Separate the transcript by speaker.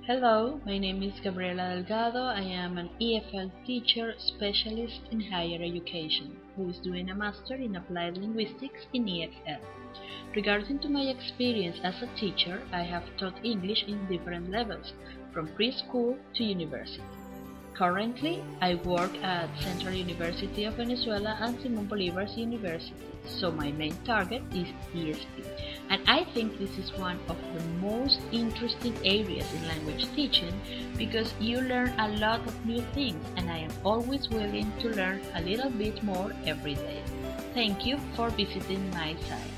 Speaker 1: Hello, my name is Gabriela Delgado. I am an EFL teacher specialist in higher education who is doing a master in applied linguistics in EFL. Regarding to my experience as a teacher, I have taught English in different levels, from preschool to university. Currently, I work at Central University of Venezuela and Simón Bolívar University, so my main target is ESP. And I think this is one of the most interesting areas in language teaching because you learn a lot of new things, and I am always willing to learn a little bit more every day. Thank you for visiting my site.